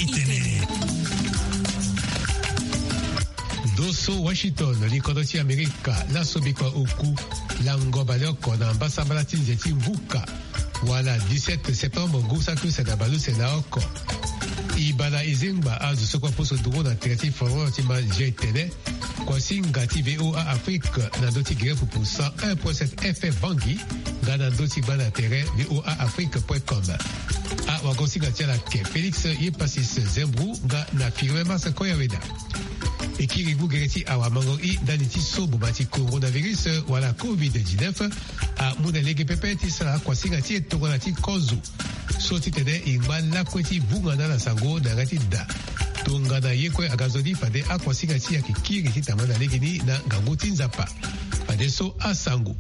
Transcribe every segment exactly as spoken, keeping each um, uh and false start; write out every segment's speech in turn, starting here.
itene. Doso Washington likodoti Amerika la sobikwa oku langoba loko na mbasambala tinjeti mvuka wala dix-sept septembre ngusa kusa na balu sena oko ibala izingba azu sokwa poso duro na tirati foro tima jetene kwa singa ti V O A Afrique na doti grefu pour cent un virgule sept F M Bangui gana doti bana terrain V O A Afrique point com a wagosinga tiala ke Félix Yepasis Zembru ga na firme masa koyaweda ekiribu gereti awa mango i daniti sobo mati coronavirus wala covid dix-neuf a munelege pepe ti sala kwa singa ti etongona ti kozu so ti tene ingba lakwe ti vungana na sango na ngati da tongana yekwe agazodi fade a kwa singa ti yaki kiri ti tamana legini na ngangu ti nzapa fade so a sango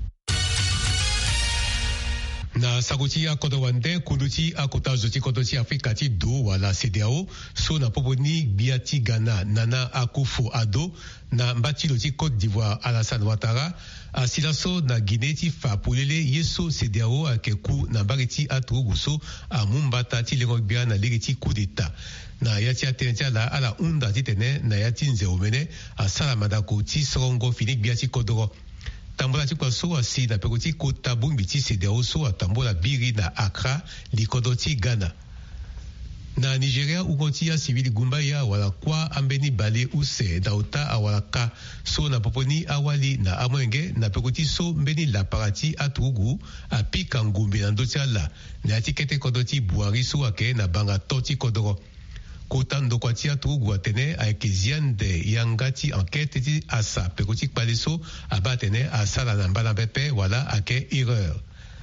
na saguti ya kodo wande kunduti akota zoti kodo ti Afrika ti do wala C D A O so na poponi biati Ghana Nana Akufo-Addo na mbatilo ti Côte d'Ivoire Alassane Ouattara asila so na Guinée ti fa pulele yeso C D A O akeku na bariti atugu so a mumbata ti lengo bia na legi ti coup d'état na yati atene ti ala ala unda ti tene na yati nzeo mene asala madako ti sorongo fini biati kodoro tambola ti kwa so asi na peko ti kota bungbi ti C D A O so atambola biri na Accra likodo ti Ghana na Nigeria ukoti ya civili gumba ya wala kwa ambeni bale use na uta awala ka so na poponi awali na amwenge na peko ti so mbeni la parati atugu apika ngumbi na ndoti ala na atikete kodo ti Buhari so ake na banga toti kodoro kota ndokwa ti atugu atene ayeke ziande yanga ti enquête ti asa peko ti kpale so aba atene asala na mbala pepe wala ake erreur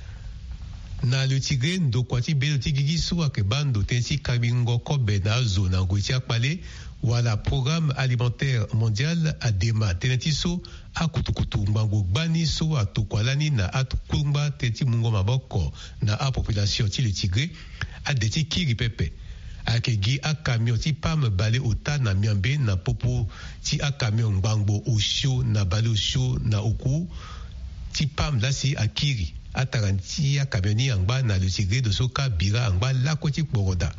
na le tigre ndokwa ti belo ti gigi so ayeke bando tënë ti kabingo kobe na azo na ngoi ti akpale wala programme alimentaire mondial adema tënë ti so akutukutu ngbango gbani so atokua lani na atukungba tënë ti mungo maboko na apopulation ti le tigre ade ti kiri pepe ayeke gi akamion ti pam bale ota na miambe na popo ti akamion ngbango osio na bale osio na oku ti pam lasi akiri atara ti akamion ni angba na le tigre do so ka bira angba lakue ti kporoda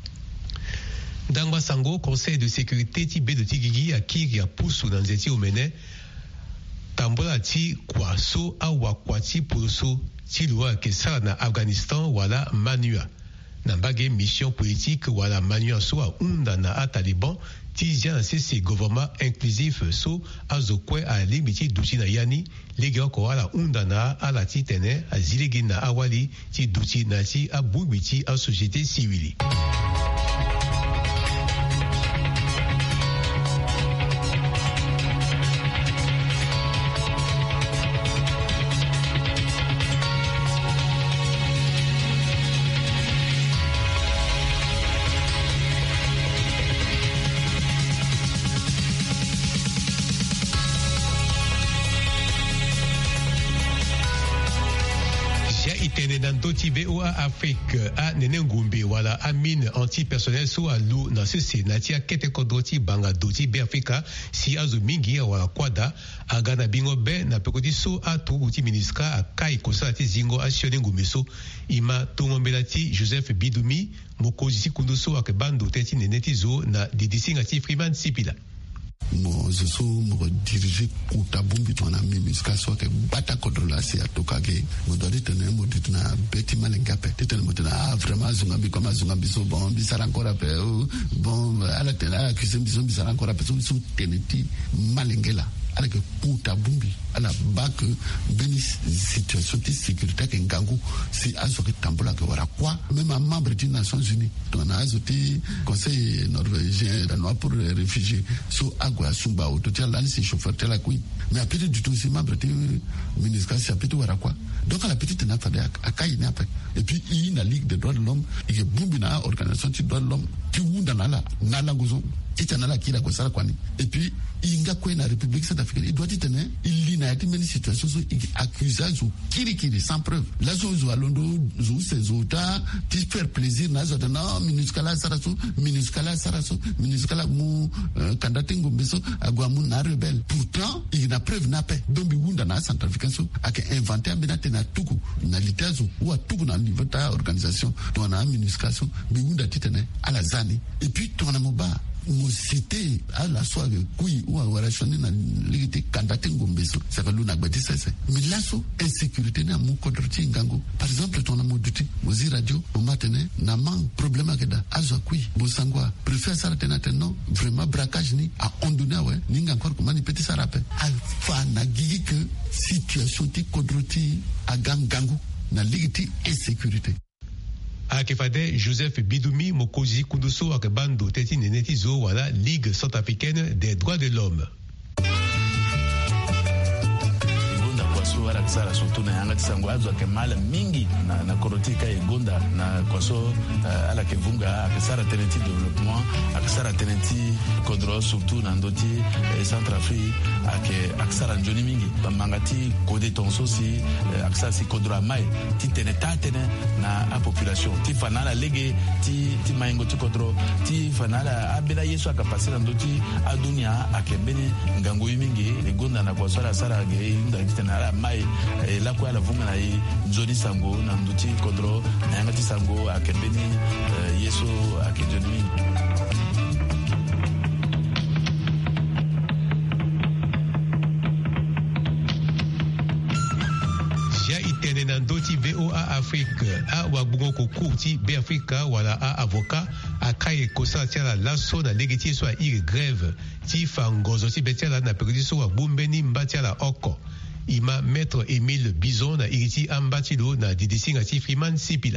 ndangba sango conseil de sécurité ti be do ti gigi akiri apusu na nze ti omene tambola ti kua so awakua ti poloso ti lo ayeke sara na Afghanistan wala manua na mbage mission politique wala manua so aunda na ataliban ti zia na sese gouvernement inclusif so azokue alingbi ti duti na yani lege oko ala unda na ala ti tene azilegi na awali ti duti na ti abungbi ti asociété civile Doti V O A Afrique a nene ngumbe wala amine anti-personnel so alu na sese na tia kete kodoti banga doti be Afrika si azo mingi wala kwada aga na bingo be na pekoti so atu uti ministra akai kosala ti zingo asione ngumbe so ima tongombela ti Joseph Bidumi mokozi si kundu so akebando teti nene ti zo na didisinga ti Freeman Sipila mo zo mo dirige kuta bumbi tona mimi ska so ke bata kontrola si atokage mo do ditene mo ditna beti malenga pe ditene mo tena vraiment zunga bi comme zunga bi so bon bi sara encore pe bon ala tena que c'est bi sara encore pe so teneti malengela ala ke kuta bumbi ala bak beni situation de sécurité ke ngangu si azo ke tambola ke wara quoi même un membre des Nations Unies on a azoti conseil norvégien danois pour les réfugiés so agwa sumba auto tia lani si chauffeur tel akui mais après du tout si membre du ministère si après wara quoi donc la petite na fade akai na pe et puis il na ligue des droits de l'homme et bumbi na organisation des droits de l'homme qui wunda na la na languzo ita na la kila kwa sala kwani et puis inga kwena République centrafricaine il doit tenir il lit inayati meni situation so accusage kiri kiri sans preuve la so zo alondo zo se zo ta ti faire plaisir na zo na minuscala saraso minuscala saraso minuscala mu kandate ngombeso agwa mu na rebelle pourtant il na preuve na pe dombi wunda na centrafricain ake inventé abinate na tuku na litazo ou tuku na niveau ta organisation to na minuscala bi wunda titene ala zani et puis to na moba mo cité à la soirée kui ou à relationnel na ligité kandate ngombeso ça va luna gbati sese mais là so insécurité na mo kodroti ngango par exemple ton mo duti mo zi radio mo matene na man problème akeda azwa kui bo sangwa préfère ça tena teno vraiment braquage ni a ondona ouais ninga encore comment ni petit ça rappel alfa na gigi que situation ti kodroti a gangango na ligité insécurité Akefade Joseph Bidoumi Mokozi Kunduso Akebando Teti Neneti Zo wala Ligue centrafricaine des droits de l'homme. Wala kusara surtout na yanga tisango azwa ke mala mingi na na korotika egonda na kwaso uh, ala ke vunga akisara tenenti développement akisara tenenti kodro surtout na ndoti eh, Centrafrique ake akisara njoni mingi bamangati kode tonso si eh, akisara si kodro mai ti tene tatene na a population ti fanala lege ti ti maingo ti kodro ti fanala abela yesu akapasira ndoti adunia akebeni ngango mingi egonda na kwaso ala sara ge nda tena mai eh, la kwa la vunga na i nzoni sango na nduti kodro na yangati sango akebeni eh, yesu akejoni ja itene na ndoti V O A Afrique a wabungo kokuti be Africa wala a avocat akaye kosa tiala laso na legiti so a ire grève ti fangozo ti betiala na perdi so wa bumbeni mbatiala oko ima maître Émile Bison na iriti ambatilo na didisi ngati Freeman Sipila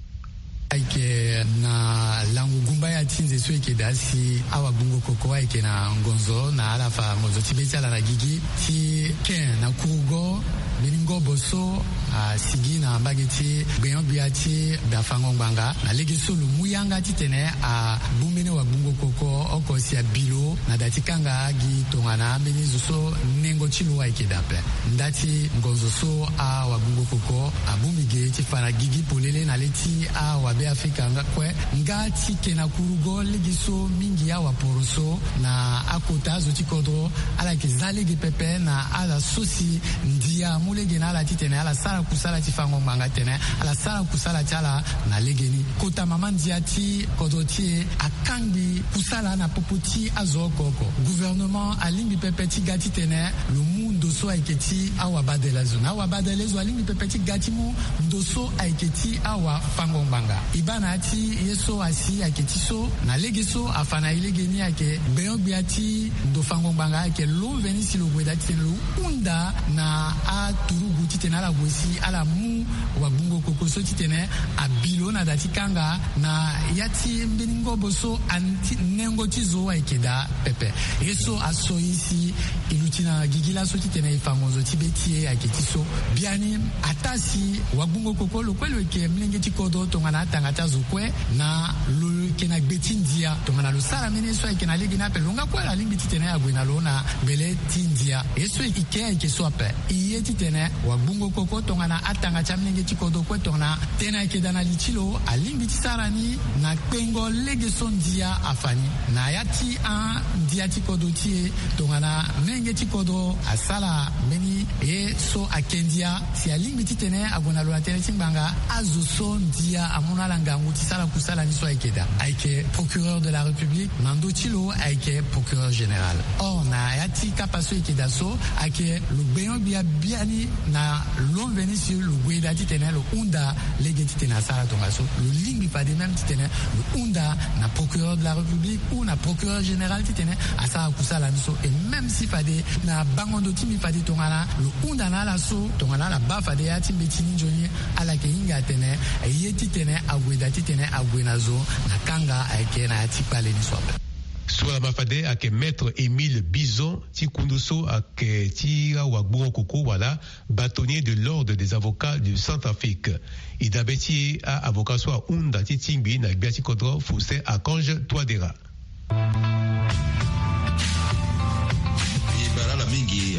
aike na langu gumba ya tinze so ike dasi awa bungo koko aike na ngonzo na alafa ngonzo tibetiala na gigi ti ken na kurugo beningo boso a sigi na mbageti beyon biati da fango banga na legeso lu muyanga titene a bumbene wa bungo koko oko si a bilo na dati kanga agi tongana beni zuso nengo chilo wa ike daple ndati ngonzo so a wa bungo koko a bumige ti fana gigi polele na leti a wa be Afrika nga kwe nga ti kena kurugo legeso mingi ya wa poroso na akota zo ti kodro ala ke zalege pepe na ala sosi ndia mulege na ala titene ala sala kusala ti fango manga tene ala sala kusala ti ala na legeni kota mama ndia ti kodro ti akangi kusala na popoti azo koko gouvernement alingi pepe ti gati tene le mundo so aiketi awa badela zo na awa badela zo alingi pepe ti gati mu ndoso aiketi awa fango manga ibana ti yeso asi aiketi so na legeso afana ilegeni ake beyon biati ndo fango manga ake lo veni si lo gweda ti lo unda na a turugu titene ala gwesi ala mu wa bungo koko so titene a bilo na dati kanga na yati mbeningo boso anti nengo tizo wa ikeda pepe yeso aso isi ilutina gigila so titene ifangozo tibetie aketi so biani atasi wa bungo koko lo kwelo ke mlenge tikodo tongana tanga tazukwe na lo kena betindia tongana lo sala mene so ikena legina pe longa kwa la limbi titene agwena lona bele tindia yeso ike ike so ape iye titene wa bungo koko tongana atanga chamlenge tikodo kwe tongana tena ike dana lichilo alimbi tisarani na pengo lege sondia afani na yati an dia tikodo tie tongana menge tikodo asala meni e so akendia si alimbi titene agona lo atene timbanga azo sondia amona langangu tisala kusala ni so aikeda aike procureur de la République nando tilo aike procureur général or na yati kapaso ikeda so ake lo beyon bia biani na l'on veni sur le gweda titene lo unda lege titene asala tongaso le limbi pas de même titene le unda na procureur de la République ou na procureur général titene asala kusala miso et même si fade na bangondo timi fade tongana le unda na la so tongana la ba fade yati betini joni ala ke inga tene yeti tene agweda titene agwenazo na kanga ake na yati pale ni swap sur la mafade ake maître Émile Bison ti kunduso ake ti wagbo koko wala bâtonnier de l'ordre des avocats du Centrafrique idabeti a avocat soit unda ti tingbi na biati kodro Foussin Archange Touadéra ibara la mingi a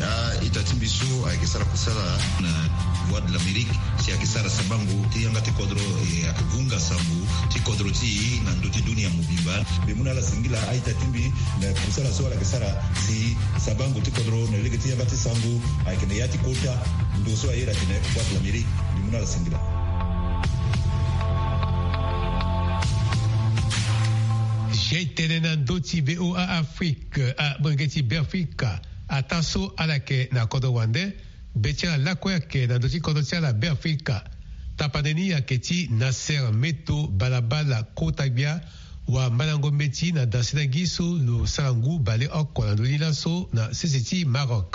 itatimbiso akisara kusala na voix de l'Amérique si akisara sabango ti yanga ti kodro e akvunga sambu ti kodro ti na ndoti dunia mubimba bemuna la singila aitatimbi na kusala so akisara si sabango ti kodro na lege ti yanga ti sambu akene yati kota ndoso ayera ti na voix de l'Amérique bemuna la singila. J'ai tenen doti V O A Afrique a bangeti Berfika ataso alake na kodo wande betia lakwe ke na doti kodo tia la Berfika tapaneni aketi Nasser Meto balabala Kotagbia wa Malango Meti na dasina giso lo salangu bale okko na doni laso na sisiti Maroc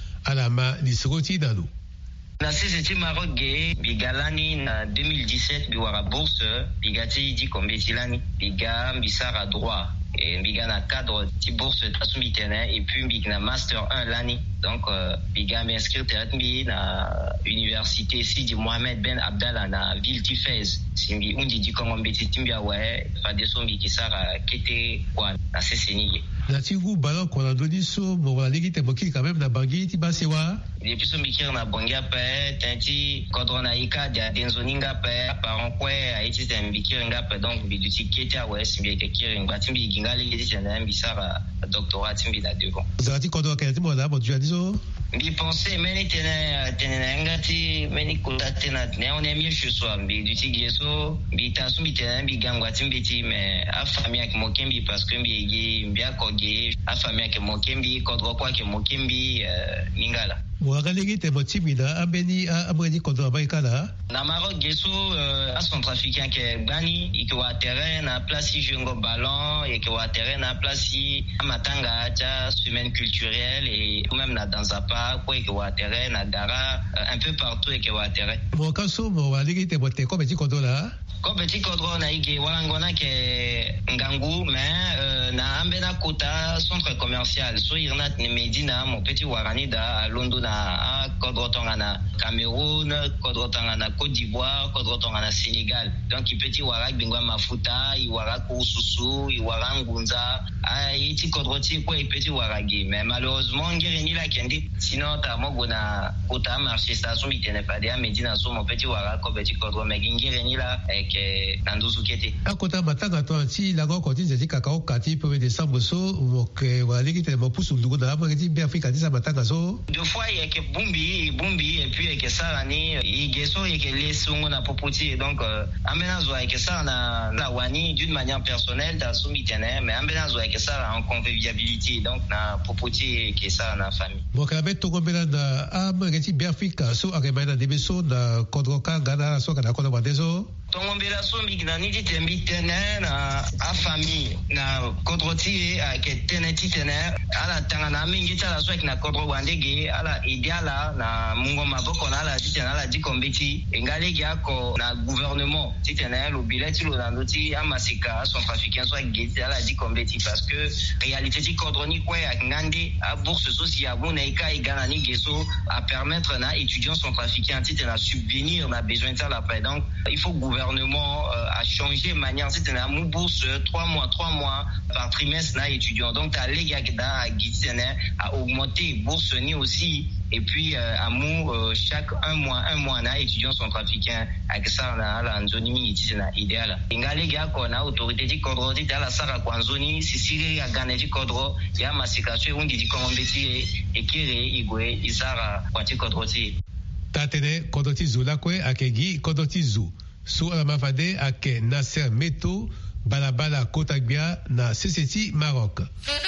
alama lisogoti dalu. Na sisiti Maroc ge bigalani na deux mille dix-sept biwara bourse bigati di kombetilani biga mbisara droit et biga na cadre ti bourse tasumbi tene et puis biga na master un lani donc euh, biga m'inscrire teratmi na université si di Mohamed Ben Abdallah na ville ti Fès simbi undi di Congo mbeti timbia ouais fa desombi kisara kete kwa na seseni na tingu balo kwa na doni so mo wala ligi te moki quand même na bangi ti basewa depuis so mikir na bonga pe tanti kodrona ika dia denzoninga pe par kwe a iti tembikir nga pe donc bi duti keta ouais simbi ke kirin batimbi gingali iti tena mbisara doctorat timbi na devant zati kodro ka ti mo la mo tu adiso bi penser meni tena tena ngati meni kutate na ne on est mieux chez soi bi duti geso bi tasumbi tena bi gangwa timbi ti mais a famille ak mokembi parce que bi gi mbia koge a famille ak mokembi kodro kwa ke mokembi ningala wakalegi te motimida ambeni amweni kodro baikala na Maroc geso uh, a centrafricain ke bani ike wa terrain na place jengo ballon et que wa terrain na place matanga cha semaine culturelle et même na dans apa quoi que wa terrain na dara uh, un peu partout et que wa terrain mo kaso mo walegi te bote ko beti kodro la ko beti kodro na ike walangona ke ngangu mais uh, na ambena kota centre commercial so irnat ni Medina mon petit warani da London a kodro tonga na Cameroun kodro tonga na Côte d'Ivoire kodro tonga na Sénégal donc il petit warak bingwa mafuta i warak ususu i warangunza a iti kodro ti ko i petit waragi mais malheureusement ngere ni la kendi sinon ta mogo na kota marché station bitene pas dia Medina so mon petit warak ko petit kodro mais ngere ni la e ke nanduzu kete akota matanga to anti la go koti zeti kakao kati pe décembre so mo ke walegi te mo pusu lugo na ba ti be Afrika ti sa matanga so deux fois il y a que bumbi bumbi et puis que ça ni il geso et que les songo na popoti donc amena zo et que ça na la wani d'une manière personnelle dans son mitene mais amena zo et que ça en convivialité donc na popoti et que ça na famille bon ka beto ko bela na amagati be Afrika so akemana de beso na kodroka gana so kana kono badezo tongombela so mikina ni ditembi tene na a famille na kodroti a ke tene tene ala tanga na mingi tala so na kodro wandege ala ideala na mungo maboko na ala tene ala dikombeti engale yako na gouvernement tene lo bileti lo ndoti amasika son trafiquant so geti ala dikombeti parce que réalité ti kodroni kwa ya ngande a bourse sociale bona ika igana ni geso à permettre na étudiants son trafiquant tene na subvenir na besoin de la paix donc il faut gouvernement euh, a changé manière c'était na mou bourse trois mois trois mois par trimestre na étudiant donc ta lega da gitsene a augmenté bourse ni aussi et puis euh, à mou euh, chaque un mois un mois na étudiants sont trafiquants avec ça na la zone ni c'est idéal ingale ga ko na autorité di kodro di la sara kwa zone si siri ya gane di kodro ya masikaswe undi di kombeti e kire igwe isara kwa ti kodro ti tatene kodoti zula kwe akegi kodoti zu su ala mafade ake Nasser Meto balabala Kotagbia na Seseti Maroc.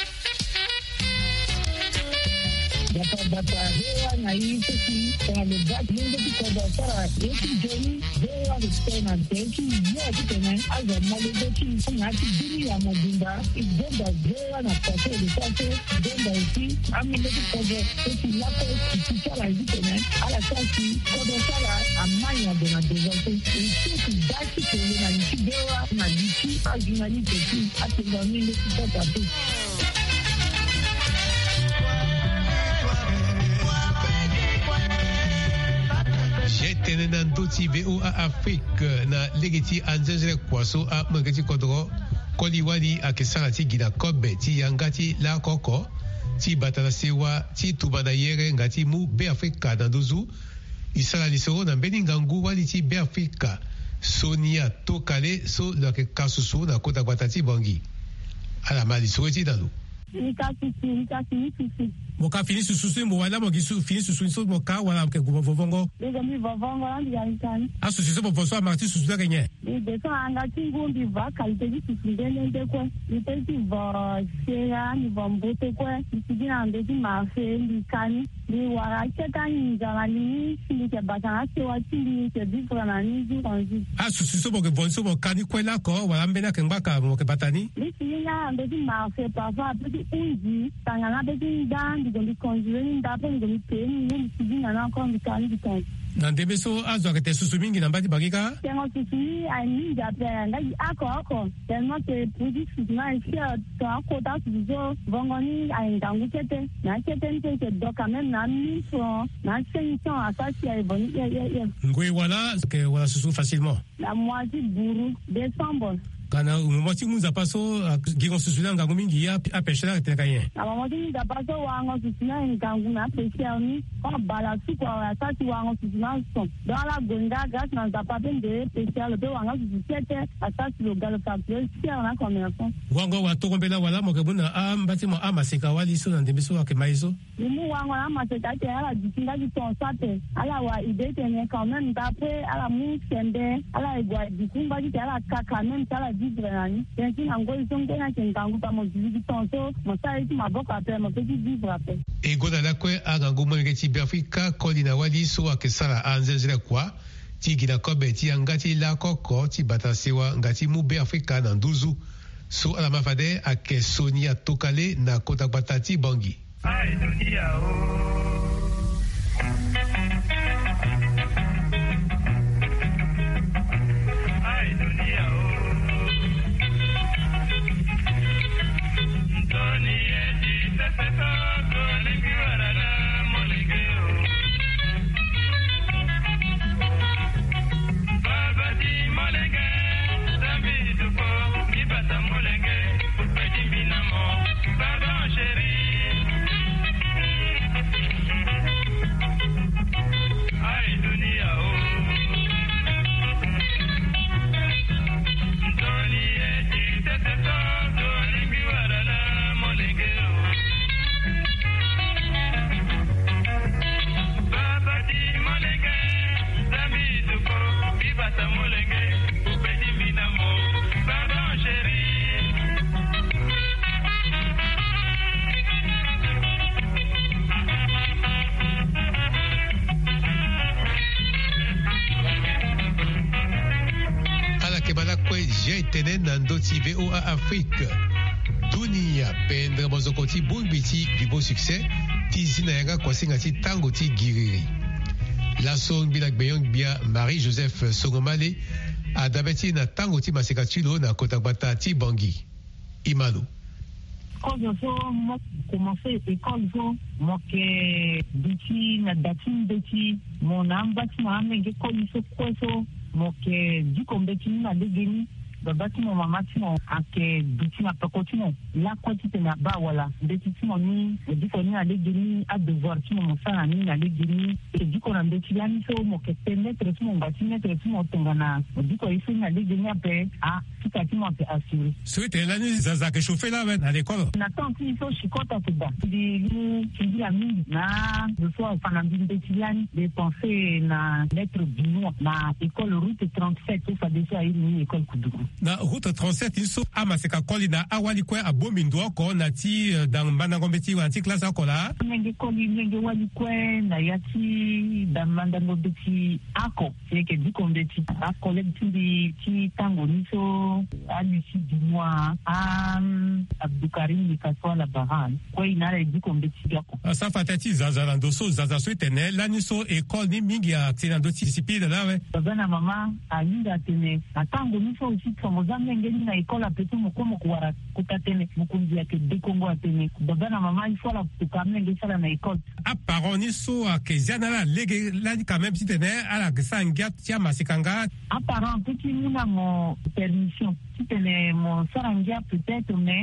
Data data hewa na hii sisi kwa lebaki mungu kikoda sara yeki joni hewa listena teki yeki tene aza malebeki ngati dini ya mabunda ibonda hewa na pate lipate bonda isi ami leki kodo eki lako kikichala hizi tene ala kasi kodo sara amanya dona dezante isi daki kele na niki hewa na niki ajunani teki atengami leki koda tu Tene nan doti V O A Afrique na legeti anzenzele kwaso a magati kodro koliwani akesarati gida kobe ti yangati la koko ti batala sewa ti tubana yere ngati mu be Afrika na dozu isala lisoro na mbeni ngangu wali ti be Afrika Sonia Tokale so lake kasusu na kota kwatati bangi ala mali so ti dalu Nikasusu, nikasusu. Moka fini susu mo wala mo gisu fini susu so moka wala ke go vovongo. Ego mi vovongo andi yanikani. Asu susu bo voso amati susu da kenye. Ni deso anga tingundi va kalite di susu ndene ndekwe. Ni tenti va shera ni va mbote kwe. Ni dina ndeti mafe ndi kani. Ni wara cheta ni zalani ni ke batana se wati ni ke bifra na ni zi konzi. Asu susu bo ke vonso bo kani kwela ko wala mbena ke mbaka mo ke batani. Ni sinya ndeti mafe pava petit unji tangana petit dan ndi konjure ndapo ndi peni ni sidina na ko ndi kani ndi kani. Na ndebeso azo akete susu mingi na mbati bagika. Tengo susu ni ai ni jape ngai ako ako. Tengo ke pudi susu na sia to ako ta susu bongo ni ai ndangu kete. Na kete nte ke doka men na mi so na senso asasi ai boni ye ye ye. Ngwe wala ke wala susu facilement. La moitié buru décembre. Kana umoti muza paso gigon susula ngangu mingi ya apeshela tenkaye. Na umoti muza paso wango susula ngangu na apeshela ni kwa bala suko wa sasi wango susula son. Dala gonda gas na zapape nde apeshela be wango susete asasi lo galo factory sia na commerçant. Wango wa tokombela wala mokebuna a mbati mo amaseka wali so na ndebiso wa kemaizo. Limu wango na amaseka te ala dikinga di ton sate ala wa idete ne quand même d'après ala mu sembe ala igwa dikumba di ala kaka même ala Nani, c'est un gros son que n'a qu'un gangu pas mon dieu tonto, mon ça est ma boca après mon petit vivre après. Et goda la kwe a gangu mo ngeti Afrika kolina wali so akesala anzezele kwa ti gina kobe ti angati la koko ti batasewa ngati mu be Afrika na nduzu so ala mafade ake Sonia Tokale na kota batati bangi. Ai dunia o Nandoti V O A Afrique dunia pendre mozokoti bumbiti vibo succès tizina yanga kwasinga ti tango ti giriri la song bilak beyong bia Marie Joseph Songomale adabeti na tango ti maseka tulo na kota bata ti bangi Imalo. Quand je fais commencer l'école, moi que biti na datin biti mon ambati ma amenge ko iso kweso moi que du kombeti na degeni babati mo mamati mo ake biti na pakoti mo la kwati na ba wala biti mo ni di ko ni na degeni a devoir ti mo sana ni na degeni e di ko na biti la ni so mo que permettre ti mo bati mettre ti mo tongana di ko iso na degeni ape a tout à mo ape assurer. C'était l'année zaza que chauffé là à l'école. Na tant ti so shikota te ba di ni ti la mi na je sois pendant une bétilane de penser na lettre binois na école route trente-sept ou ça déjà une école Kuduku. Na route trente-sept iso amaseka koli na awali kwe abomindo ko na ti dans Mandangombeti wa ti classe akola. Nenge koli nenge wali kwe na yati dans Mandangombeti ako c'est que du kombeti a collecte di ti tango niso a Lucie Binois a Abdoukarim Nikaswa la Bahan kwa inara di kombeti yako. Sa fatati zaza lando so zaza so etene lani so école ni mingi ya tinando ti discipline là ouais. Baba na mama alinda tene atango niso aussi mozambe ngeli na école apetu mokomo kuwara kutatene mukunzi yake dekongo atene baba na mama il faut la tukamne ngeli sala na école a parents ni so akezana la lege la quand même si tene ala gesangia tia masikanga a parents petit muna mo permission si tene mo sarangia peut-être mais na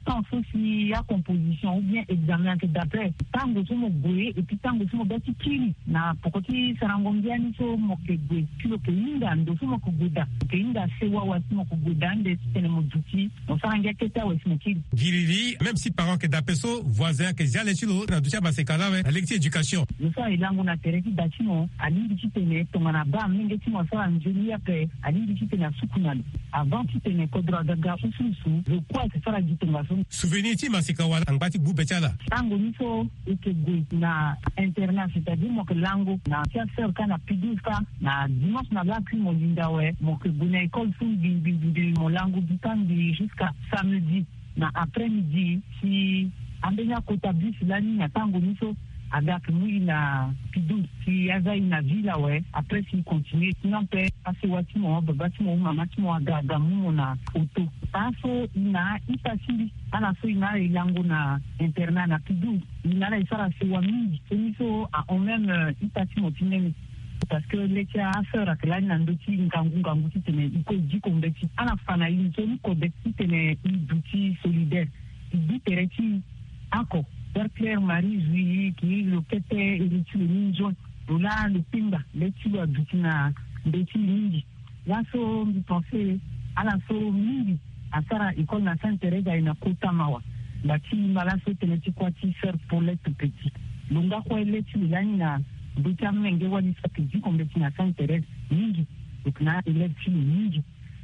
temps aussi la composition ou bien examen que d'après tango somo goye et puis tango somo bati kiri na pokoti sarangombiani so mo ke goye kilo ke inda ndo somo ko goda ke inda sewa wa somo ko goda nde tene mo duti on saranga keta wa somo kiri giriri même si parents que d'apeso voisins que jale chilo na ducha basekala we lecture éducation ça ilango na tereki dachimo ali di tene tongana ba mingi timo sara njeli ape ali di tene sukunali avant tene kodra daga ususu je crois que ça la dit souvenir ti masika wala angati bubechala tango niso ike gui na internet c'est-à-dire mo que lango na faire kana piduka na dimanche na lakri mo lindawe mo que buna école fun bi bi bi mo lango bitandi jusqu'à samedi na après-midi si ambenya kotabli filani na tango niso avec nous na pidu si yaza ina vila we après si continue sinon pe ase wati mo babati mo mama ti mo agaga mu na auto paso ina ipasili ana so ina ilango na internet na pidu ina la isara se wa mingi seniso a on même ipasi mo tinemi parce que les tia affaire que là na ndoti ngangu ngangu ti tene iko di kombeti ana fana yin so ni kombeti tene duti solidaire di tereti ako Claire Marie Juillet qui est le kete et le tulu ninjo là le pinga le tulu a dutina le tulu ninji là so je pensais à la so mingi à Sara école na Sainte Thérèse ina kota mawa la ti mala so teneti kwa ti faire pour les tout petits longa kwa le tulu na duta menge wali sa petit comme le na Sainte Thérèse mingi donc na le tulu ninji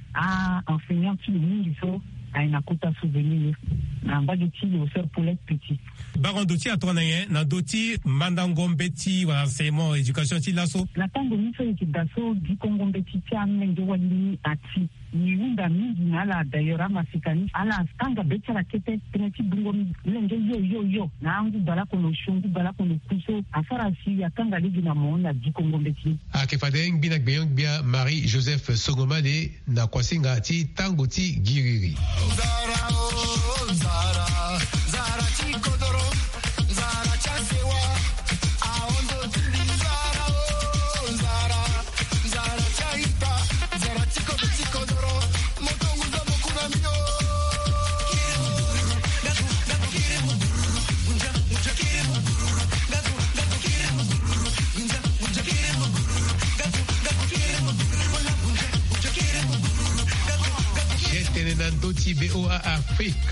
ah enseignant tulu ninji so aina kota souvenir na mbagi ti le faire pour les petits baron doti atonaye na doti mandangombeti wa enseignement éducation ti laso na tango ni so ki daso di kongombeti ti amenge wali ati ni unda mingi na la d'ailleurs masikani ala tanga betara kete peneti bungo lenge yo yo yo na angu bala kono shungu bala kono kuso afara si atanga ligi na mona di kongombeti akefadeng binak beyong bia Marie Joseph Songomale na kwasinga ti tango ti giriri Zara, oh, Zara, Zara Chikodoro, Zara Chasewa, Aondo Tili, Zara, oh, Zara, Zara Chaita, Zara Chikodo Chikodoro, Motongu Zamo Kunamio. Doti B O A Afrique.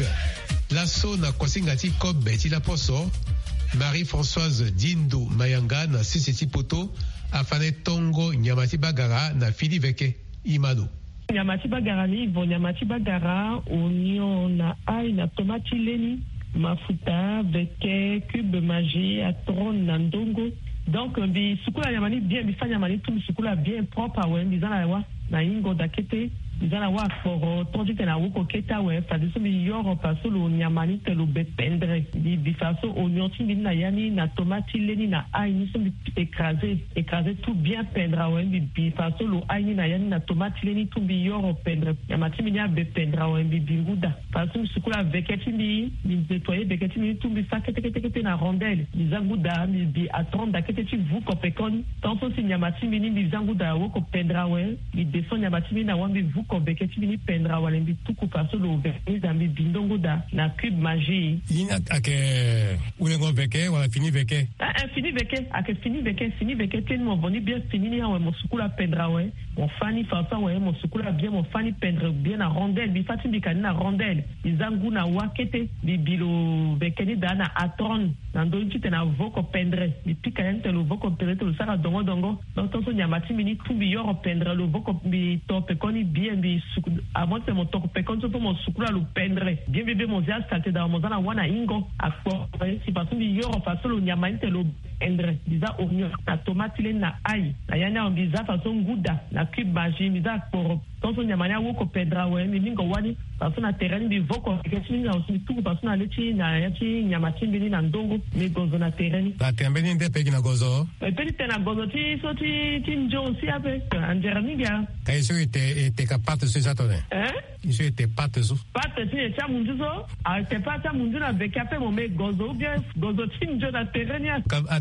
Lasso na kwasingati kobe ti la poso. Marie-Françoise Dindo Mayanga na Sisiti Poto. Afane Tongo Nyamati Bagara na Fili Veke Imado. Nyamati Bagara ni vo Nyamati Bagara oignon na ai na tomati leni mafuta veke cube magie atron na ndongo. Donc bi sukula nyamani bien bi fa nyamani tout sukula bien propre awe bizana wa na ingo dakete bizana wa for tondi tena woko keta we fa diso bi yoro paso lo nyamani te lo bependre bi bi faso oignon ti na yani na tomati leni na ai ni so bi écraser écraser tout bien pendre we bi bi faso lo ai ni na yani na tomati leni tout bi yoro pendre nyamati mi nya bependre we bi binguda faso sukula veketi ni bi nettoyer veketi ni tout bi fa kete kete kete na rondelle bizanguda bi bi attendre tu vous kopekon tanto si nyamati mini bizanguda wo ko pendra we bi descend nyamati mini na wambi vous kopeketi mini pendra wala mbi tuku paso lo ve zambi bindongo da na cube magie ina ake ulengo veke wala fini veke ah fini veke ake fini veke fini veke ten mo boni bien fini ni wa mo sukula pendra we mon fani fafa we mo sukula bien mon fani pendre bien na rondelle bi fati bi kanina rondelle bizangu na wakete bi bilo veke ni dana atron na ndo nchite na voko pendre bi pikayente lo voko pendre lo sara dongo dongo donc tonso nyamati mini tumbi yoro pendre lo voko bi tope koni bien bi suku avant c'est mon tope koni so mo sukula lo pendre bien bébé mo zia salte da mo zana wana ingo akpo si pasu bi yoro pasu lo nyamante lo pendre biza oignon na tomate le na ai na yana on biza façon nguda na cube magie biza pour tonso nyamanya woko pendre we mi mingo wani pasu na terrain bi voko kesi na aussi tout pasu na leti na yati nyamati bini na ndongo mi gozo na terrain la tembeni nde pegi na gozo e pegi tena gozo ti so ti ti njo si ape anjera miga kai so ite ite kapate so satone eh iso ite pate so pate ti e cha munju so a te pata munju na bekape mo me gozo bien gozo ti njo na terrain ya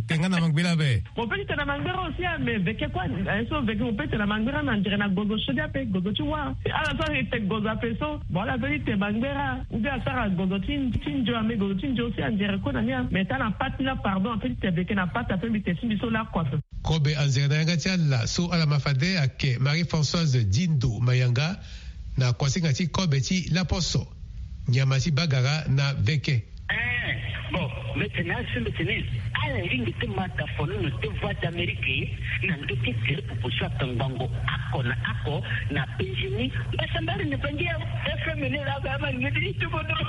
tenga na mangbela be. Mon petit na mangbera aussi, mais veke quoi? Eso veke mon petit na mangbera na ndire na gozo shodia pe gozo chiwa. Ala so te gozo peso. Bon la petit mangbera. Ou bien ça gozo tin tin jo ame gozo tin jo aussi ndire ko na nia. Mais ta na pati la pardon petit te veke na pati pe te simbi so la quoi. Kobe anzera nga tiala so ala mafade ake Marie-Françoise Dindo Mayanga na kwasinga ti kobe ti la poso. Nyamasi bagara na veke. Bon, maintenant, ce maintenant, à la ligne de Matafon, nous te voix d'Amérique, nous te quitter pour ça, Tangango, Ako, na Ako, na Péjini, mais ça m'a ne pas dire, ça fait la gamme, nous dit tout le monde.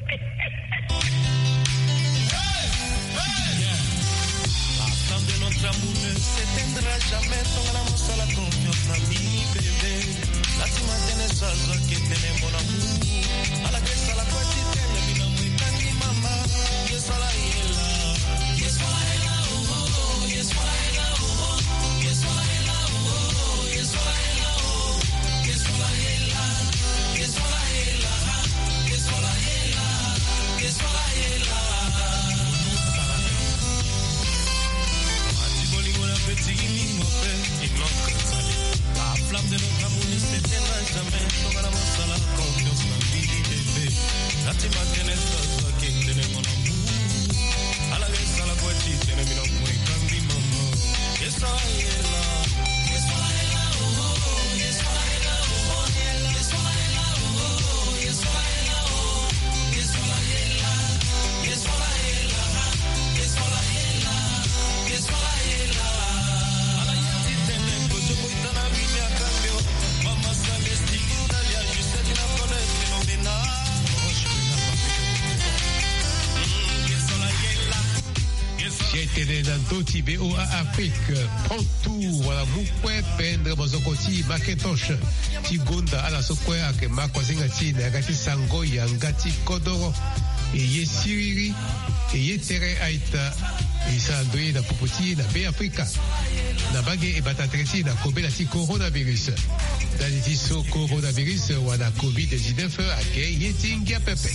La flamme de notre amour ne s'éteindra jamais, ton amour sur la confiance, ami, bébé. La tu m'as ça, qui était mon amour, à la caisse, à la quantité, le binôme. Yes, what I love. Yes, what I love. Yes, what I love. Yes, what I love. Yes, what I love. Yes, what I love. Yes, what I love. Yes, what I love. Yes, what I love. Antiboli mon appétit, mon père, il manque salé. La flamme de notre amour ne s'éteindra jamais. Ton amour sans la confiance, ma vie, bébé. La tu m'as ça, qui tenait mon amour. A la vez a la poeti tiene mi nombre y cambi mamá. Yes, I love. Yes, I love. Yes, I love. Yes, I love. Yes, I love. Yes, I love. Yes, I love. Yes, I love. Yes, I love. A la yeti tiene coche muy tan a viña cambio. Mamá sale stick Italia, you said you not gonna fenomenal. J'étais dans d'autres B O A Afrique. Prends tout, voilà, moukwe, pendre, bozokoti, Macintosh, Tigonda, ala sokwe, ake makwazinga nagati sango, yangati kodoro, et ye siriri, et ye tere aita, et sa andoye na popoti, na B Africa. Na bagé et batatreti, na kobe na ti coronavirus. Dans les so coronavirus, wana covid dix-neuf, ake ye tingia pepe.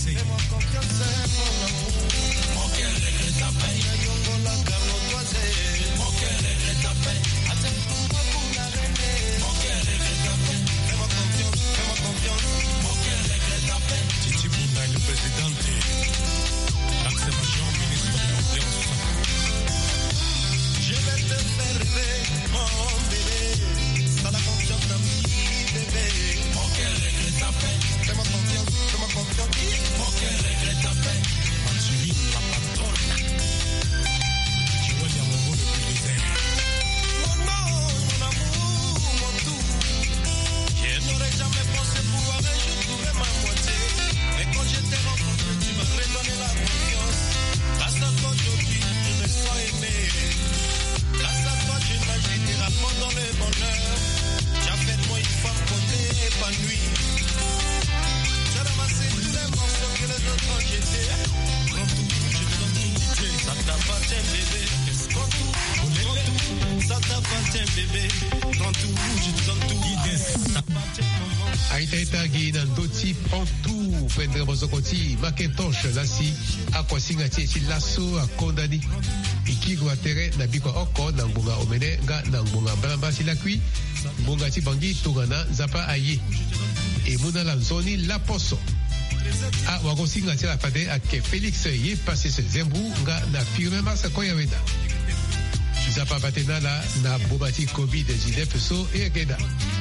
Macintosh nasi akwasinga tieti laso akondani ikigo atere na bikwa oko na mbunga omene nga na mbunga mbalamba silakwi mbunga tibangi tongana zapa aye e muna la zoni la poso a wakosinga tira fade ake Felix ye passe se zembu nga na firme masa koyaweda zapa batena la na bobati covid dix-neuf so e ageda